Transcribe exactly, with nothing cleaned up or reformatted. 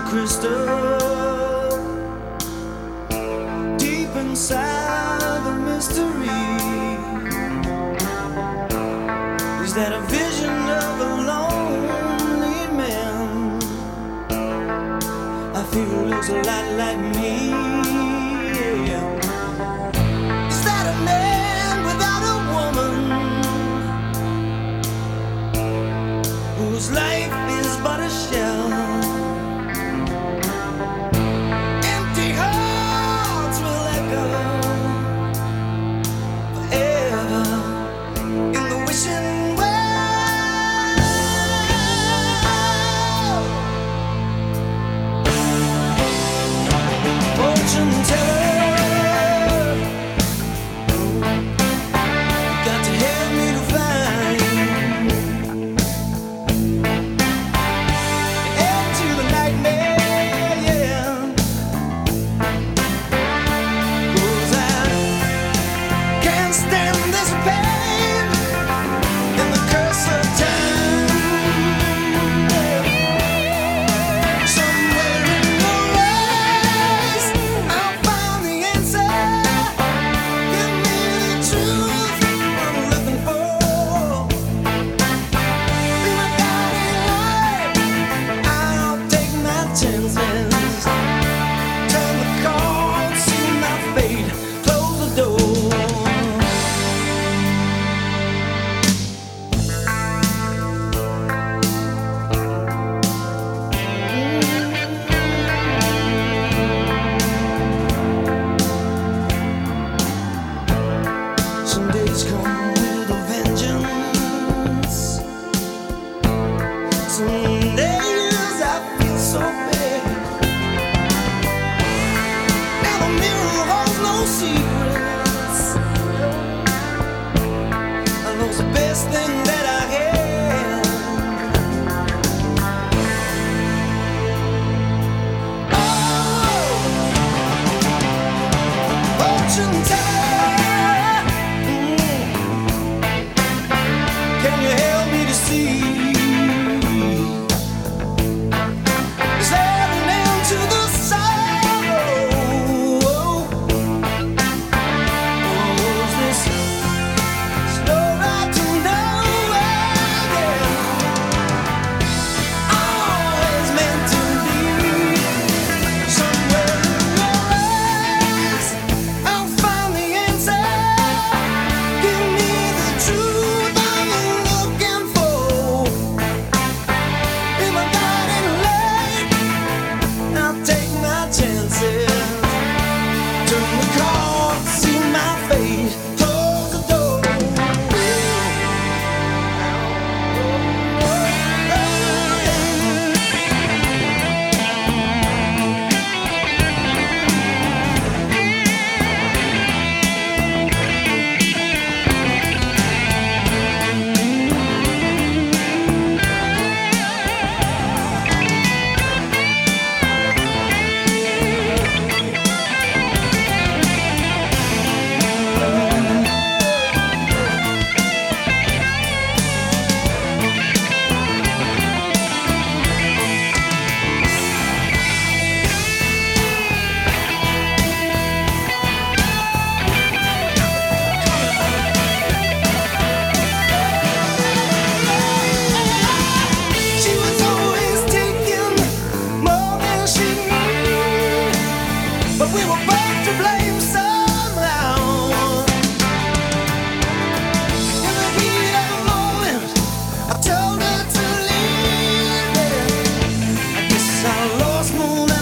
crystal. Deep inside the mystery, is that a vision of a lonely man? I feel it looks a lot like me. Is that a man without a woman, whose life is but a shell? Empty hearts will echo forever in the wishing well. Fortune teller, got to help me to find end to the nightmare, yeah. 'Cause I can't stand this pain and the curse of time. Somewhere in your eyes, I'll find the answer. Give me the truth I'm looking for. Be my guiding light. I'll take my chances. Turn the card, see my fate. Close the door. Some days come with a vengeance. Some days I feel so bad. And the mirror holds no secrets. I lost the best thing that I had. Oh, fortune teller, mm, can you help me to see? Is there an end to the sorrow? Or is this slow ride to nowhere? Always meant to be. Somewhere in your eyes, I'll find the answer. Give me the truth I'm looking for. Be my guiding light. I'll take my chances. Turn the card, see my fate. Close the door. She was always taking more than she needed, but we were both to blame somehow. In the heat of the moment, I told her to leave it. I guess I lost more than